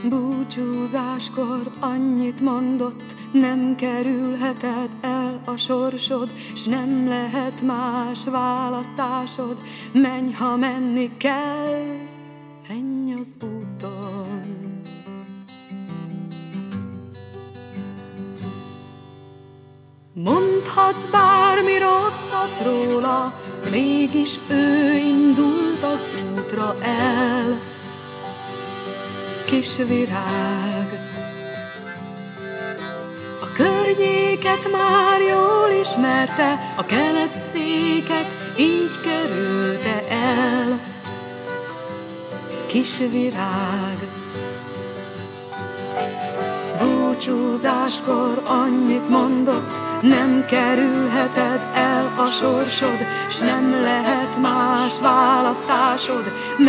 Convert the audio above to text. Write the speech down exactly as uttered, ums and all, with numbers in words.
Búcsúzáskor annyit mondott, nem kerülheted el a sorsod, s nem lehet más választásod. Menj, ha menni kell, menj az úton. Mondhatsz bármi rosszat róla, mégis ő indult az útra el. Kis virág, a környéket már jól ismerte, a keletcéket így kerülte el. Kis virág, búcsúzáskor annyit mondott, nem kerülheted el a sorsod, s nem lehet más választásod.